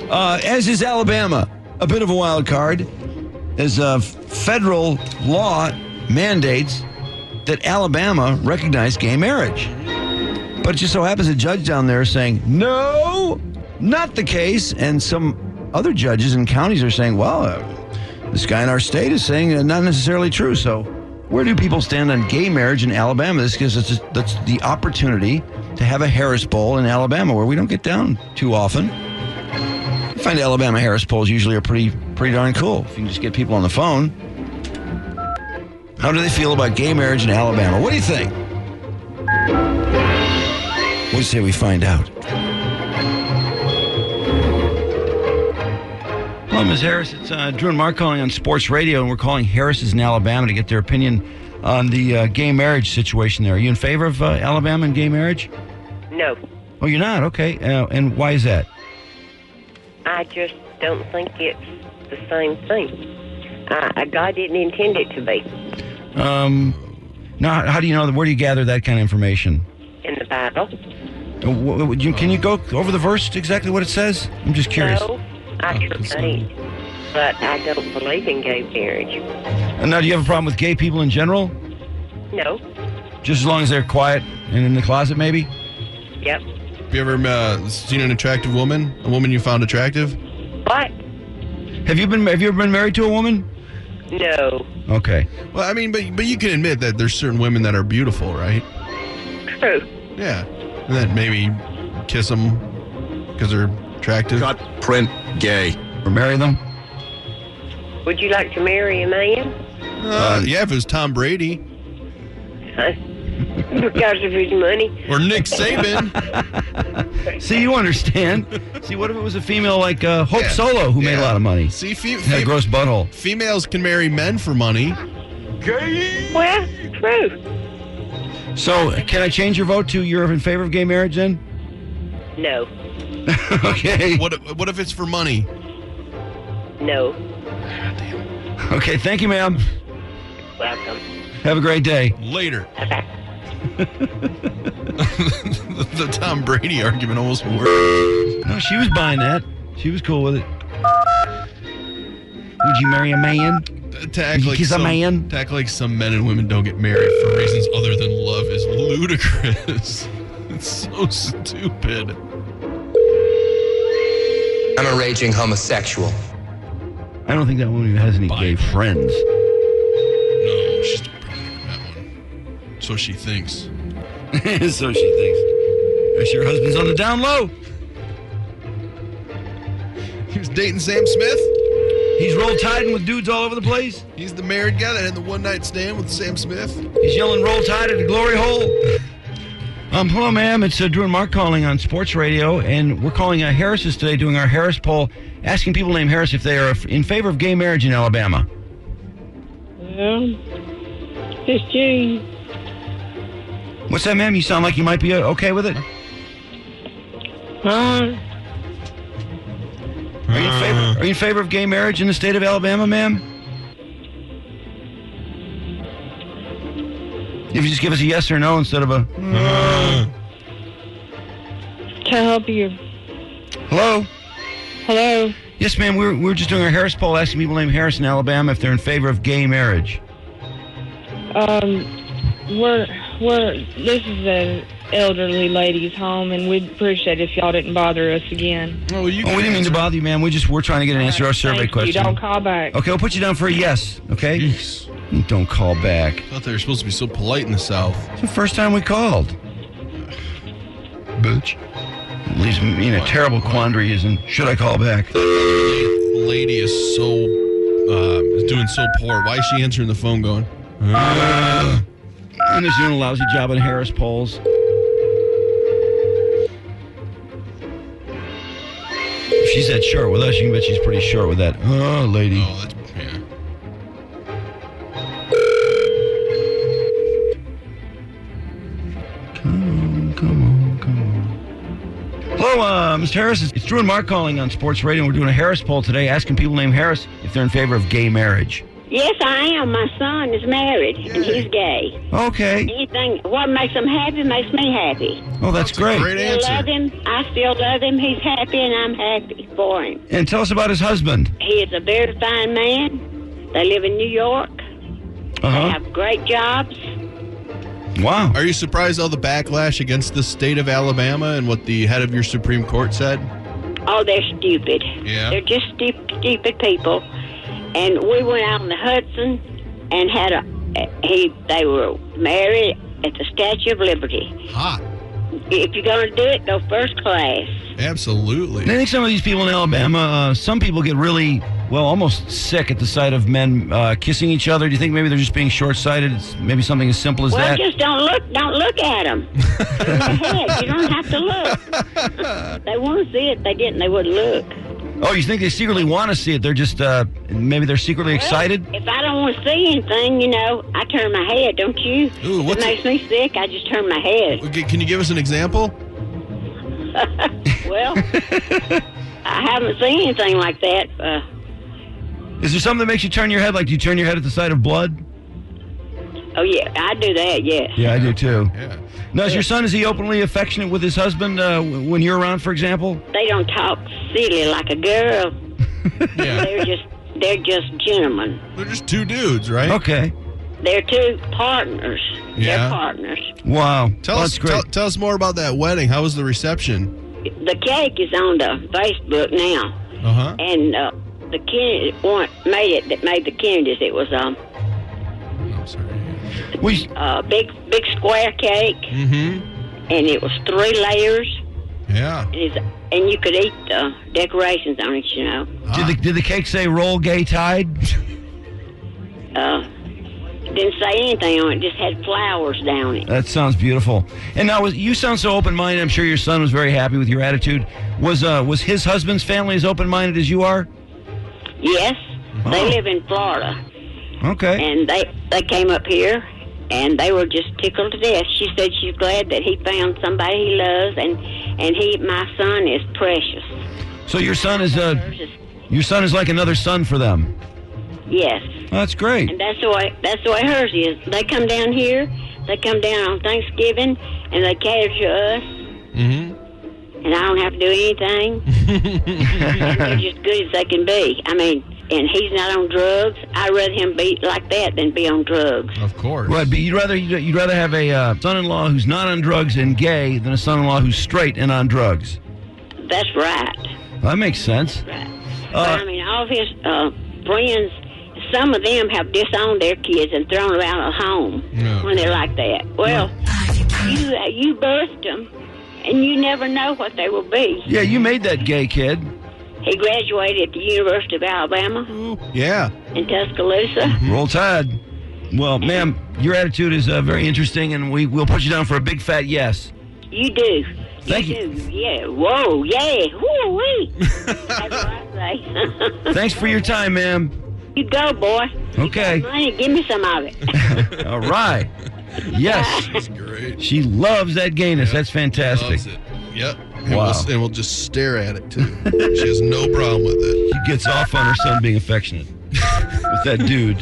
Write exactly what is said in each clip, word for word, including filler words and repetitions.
Uh, as is Alabama, a bit of a wild card, as uh, federal law mandates that Alabama recognize gay marriage. But it just so happens a judge down there is saying, no, not the case. And some other judges in counties are saying, well, uh, this guy in our state is saying uh, not necessarily true. So where do people stand on gay marriage in Alabama? This gives us that's the opportunity to have a Harris Bowl in Alabama where we don't get down too often. I find Alabama Harris Bowls usually are pretty, pretty darn cool. If you can just get people on the phone. How do they feel about gay marriage in Alabama? What do you think? What do you say we find out? Hello, Miz Harris. It's uh, Drew and Mark calling on Sports Radio, and we're calling Harris's in Alabama to get their opinion on the uh, gay marriage situation there. Are you in favor of uh, Alabama and gay marriage? No. Oh, you're not? Okay. Uh, and why is that? I just don't think it's the same thing. Uh, God didn't intend it to be. Um, now, how do you know? Where do you gather that kind of information? In the Bible. Uh, w- w- you, can you go over the verse, exactly what it says? I'm just curious. No, I can't. But I don't believe in gay marriage. And now, do you have a problem with gay people in general? No. Just as long as they're quiet and in the closet, maybe? Yep. Have you ever uh, seen an attractive woman? A woman you found attractive? What? Have you been? Have you ever been married to a woman? No. Okay. Well, I mean, but but you can admit that there's certain women that are beautiful, right? True. Yeah. And then maybe kiss them because they're attractive. Cut, print, gay. Or marry them? Would you like to marry a man? Uh, yeah, if it was Tom Brady. Huh? Because of his money? Or Nick Saban. See, you understand. See, what if it was a female like uh, Hope Yeah. Solo who Yeah. made a lot of money? See, fe- Had a fe- gross butthole. females can marry men for money. Well, true. So, can I change your vote to you're in favor of gay marriage then? No. Okay. What if, what if it's for money? No. Okay, thank you, ma'am. Welcome. Have a great day. Later. Bye-bye. the, the Tom Brady argument almost worked. No, she was buying that. She was cool with it. Would you marry a man? To act You like kiss a some, man? To act like some men and women don't get married for reasons other than love is ludicrous. It's so stupid. I'm a raging homosexual. I don't think that woman even has any gay friends. No, she's a predator, that one. So she thinks. So she thinks. Guess your husband's on the down low. He was dating Sam Smith. He's roll tiding with dudes all over the place. He's the married guy that had the one night stand with Sam Smith. He's yelling roll tide at the glory hole. Um, hello, ma'am. It's uh, Drew and Mark calling on Sports Radio, and we're calling uh, Harris's today, doing our Harris poll, asking people named Harris if they are in favor of gay marriage in Alabama. Well, it's June. What's that, ma'am? You sound like you might be uh, okay with it. Uh, Are you in favor? Are you in favor of gay marriage in the state of Alabama, ma'am? If you just give us a yes or no instead of a. Uh. can I help you? Hello. Hello? Yes, ma'am. We're we're just doing our Harris poll, asking people named Harris in Alabama if they're in favor of gay marriage. Um, we're, we're, this is an elderly lady's home, and we'd appreciate it if y'all didn't bother us again. Oh, you Oh, we didn't mean to bother you, ma'am. We just we're trying to get an answer to our survey Thank question. you. Don't call back. Okay, we'll put you down for a yes. Okay. Jeez. Don't call back. I thought they were supposed to be so polite in the South. It's the first time we called. Bitch. Leaves me in a terrible quandary. Isn't should I call back? The lady is so uh, is doing so poor. Why is she answering the phone going? Uh, and is doing a lousy job on Harris polls. If she's that short with us, you can bet she's pretty short with that. Oh, lady. Oh, that's yeah. Come on, come on, come on. Hello, uh, Mister Harris. It's Drew and Mark calling on Sports Radio. We're doing a Harris poll today, asking people named Harris if they're in favor of gay marriage. Yes, I am. My son is married, and he's gay. Okay. Anything, what makes him happy makes me happy. Oh, that's great. Great I still love answer. him. I still love him. He's happy, and I'm happy for him. And tell us about his husband. He is a very fine man. They live in New York. They Uh-huh. have great jobs. Wow. Are you surprised all the backlash against the state of Alabama and what the head of your Supreme Court said? Oh, they're stupid. Yeah. They're just stupid, stupid people. And we went out on the Hudson and had a. He. They were married at the Statue of Liberty. Hot. If you're going to do it, go first class. Absolutely. And I think some of these people in Alabama, uh, some people get really, well, almost sick at the sight of men uh, kissing each other. Do you think maybe they're just being short-sighted? It's maybe something as simple as Well, that? just don't look. Don't look at them. In their head, you don't have to look. They want to see it. They didn't. They wouldn't look. Oh, you think they secretly want to see it? They're just, uh, maybe they're secretly excited? If I don't want to see anything, you know, I turn my head. Don't you? Ooh, if what's it makes me sick, I just turn my head. Okay, can you give us an example? Well, I haven't seen anything like that. Uh, Is there something that makes you turn your head? Like, do you turn your head at the sight of blood? oh yeah, I do that. Yes. Yeah, I do too. Yeah. Now, is your son, is he openly affectionate with his husband uh, w- when you're around, for example? They don't talk silly like a girl. Yeah. They're just they're just gentlemen. They're just two dudes, right? Okay. They're two partners. Yeah. They're partners. Wow. Tell Well, us that's great. tell, tell us more about that wedding. How was the reception? The cake is on the Facebook now, Uh-huh. and uh, the Kennedy one made it. That made the Kennedys. It was um I'm sorry. We, a big big square cake, Mm-hmm. and it was three layers. Yeah. And, it's, and you could eat the decorations on it. You know. did, the, did the cake say roll gay tide? Uh, didn't say anything on it. Just had flowers down it. That sounds beautiful. And now, was, you sound so open-minded. I'm sure your son was very happy with your attitude. Was uh, was his husband's family as open-minded as you are? Yes, Oh. they live in Florida, Okay. and they they came up here, and they were just tickled to death. She said she's glad that he found somebody he loves, and and he, my son, is precious. So your son is uh, Hers is- your son is like another son for them. yes, Oh, that's great. and that's the way that's the way hers is. They come down here, they come down on Thanksgiving, and they cater to us, Mm-hmm. and I don't have to do anything. And they're just good as they can be. I mean, and he's not on drugs. I'd rather him be like that than be on drugs. Of course. Right, but you'd rather you'd rather have a uh, son-in-law who's not on drugs and gay than a son-in-law who's straight and on drugs. That's right. That makes sense. Right. Uh, but I mean, all of his uh, friends, some of them have disowned their kids and thrown them out of home No. when they're like that. Well, you uh, you birthed them, and you never know what they will be. Yeah, you made that gay kid. He graduated at the University of Alabama Yeah. in Tuscaloosa. Roll Tide. Well, ma'am, your attitude is uh, very interesting, and we will put you down for a big fat yes. You do. Thank you. Do. Yeah. Whoa. Yeah. Woo wee. That's what I say. Thanks for your time, ma'am. You go, boy. Okay. Money, give me some of it. All right. Yes. That's great. She loves that gayness. That's fantastic. Loves it. Yep. And, Wow. we'll, and we'll just stare at it, too. She has no problem with it. She gets off on her son being affectionate with that dude.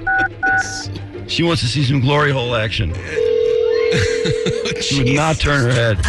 She wants to see some glory hole action. She would not turn her head.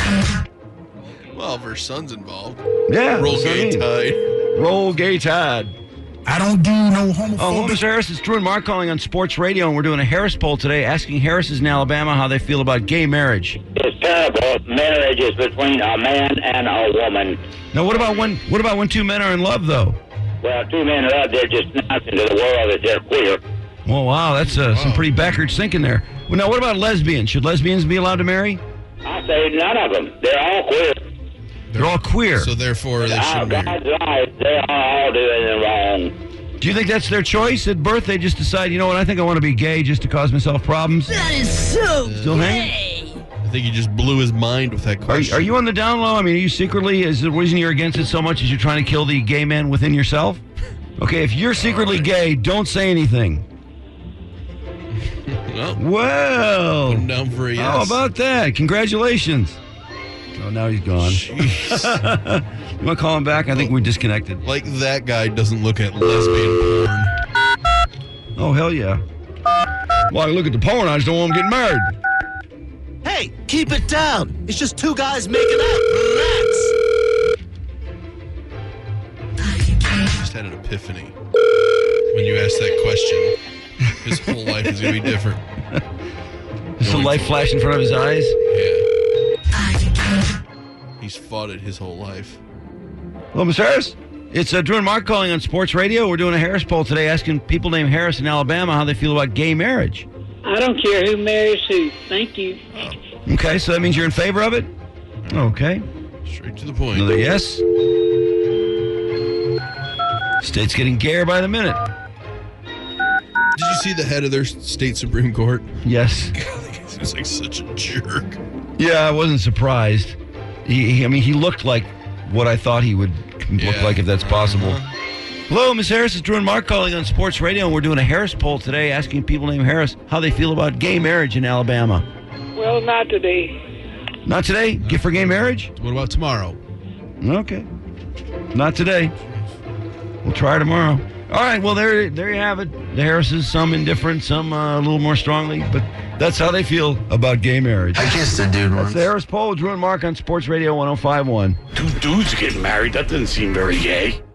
Well, if her son's involved. Yeah. Roll that's what I gay mean. tide. Roll gay tide. I don't do no Oh, homophobic. hello, Mister Harris. It's Drew and Mark calling on Sports Radio, and we're doing a Harris poll today asking Harrises in Alabama how they feel about gay marriage. It's terrible. Marriage is between a man and a woman. Now, what about when what about when two men are in love, though? Well, two men love, they're just announcing to the world that they're queer. Well, wow, that's uh, some pretty backwards thinking there. Well, now, what about lesbians? Should lesbians be allowed to marry? I say none of them. They're all queer. They're all queer. So therefore, they Our shouldn't be. God's life, they are all doing it wrong. Do you think that's their choice at birth? They just decide, you know what, I think I want to be gay just to cause myself problems? That is so Still hanging? I think he just blew his mind with that Are, question. are you on the down low? I mean, are you secretly, is the reason you're against it so much is you're trying to kill the gay man within yourself? Okay, if you're secretly gay, don't say anything. Well, Well, put him down for a yes. how about that? Congratulations. Oh, now he's gone. Jeez. You want to call him back? I think we're disconnected. Like that guy doesn't look at lesbian porn. Oh, hell yeah. Well, I look at the porn, I just don't want them getting married. Hey, keep it down. It's just two guys making out. Relax. I just had an epiphany when you asked that question. His whole life is going to be different. Does the light flash in front of his eyes? Yeah. He's fought it his whole life. Hello, Miss Harris. It's uh, Drew and Mark calling on Sports Radio. We're doing a Harris poll today asking people named Harris in Alabama how they feel about gay marriage. I don't care who marries who. Thank you. Okay, so that means you're in favor of it? Okay. Straight to the point. Another yes. State's getting gayer by the minute. Did you see the head of their state Supreme Court? Yes. God, he seems like such a jerk. Yeah, I wasn't surprised. He, he, I mean, he looked like what I thought he would Yeah. look like, if that's possible. Uh-huh. Hello, Miss Harris. It's Drew and Mark calling on Sports Radio, and we're doing a Harris poll today asking people named Harris how they feel about gay marriage in Alabama. Well, not today. Not today? Gift for gay marriage? What about tomorrow? Okay. Not today. We'll try tomorrow. All right, well, there there you have it. The Harrises, some indifferent, some uh, a little more strongly, but that's how they feel about gay marriage. I kissed a dude That's once. the Harris poll. Drew and Mark on Sports Radio one oh five point one. Two dudes getting married, that doesn't seem very gay.